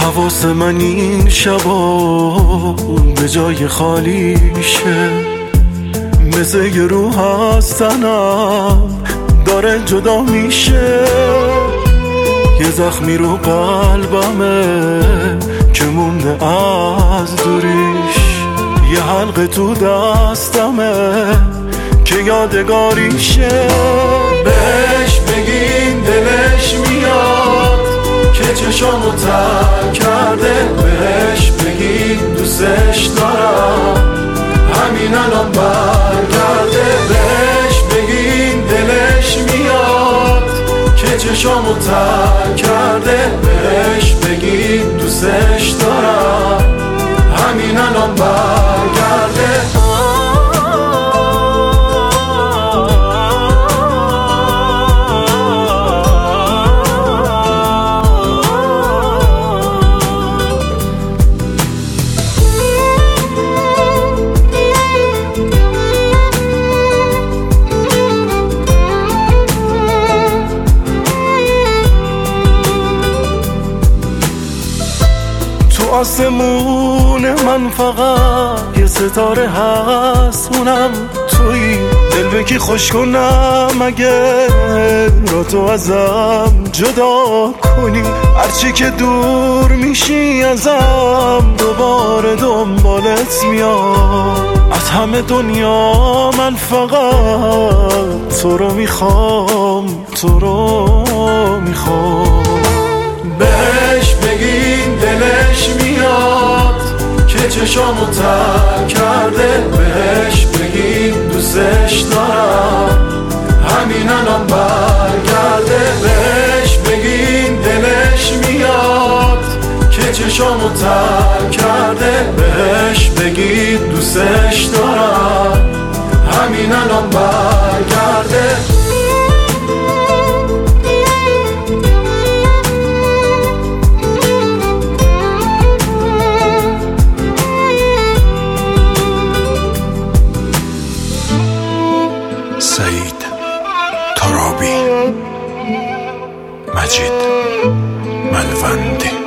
حواس من این شبا به جای خالیشه، مثل یه روح از تنم داره جدا میشه. یه زخمی رو قلبمه که مونده از دوریش، یه حلقه تو دستمه که یادگاریشه. بهش بگین دلش میاد که چشامو تر کرده، بهش بگین دوستش دارم همین الان برگرده. بهش بگین دلش میاد که چشامو تر کرده، بهش بگین دوستش دارم همین الان برگرده. آسمون من فقط یه ستاره هست، اونم توی دل بکی خوش کنم اگه را تو ازم جدا کنی. هرچی که دور میشی ازم دوباره دنبالت میام. از همه دنیا من فقط تو رو میخوام، تو رو میخوام. بهش بگین دلش میاد که چشامو تر کرده، بهش بگین دوستش دارم همین الان برگرده. بهش بگین دلش میاد که چشامو تر کرده، بهش بگین دوستش دارم همین الان برگرده. سعید ترابی، مجید ملوندی.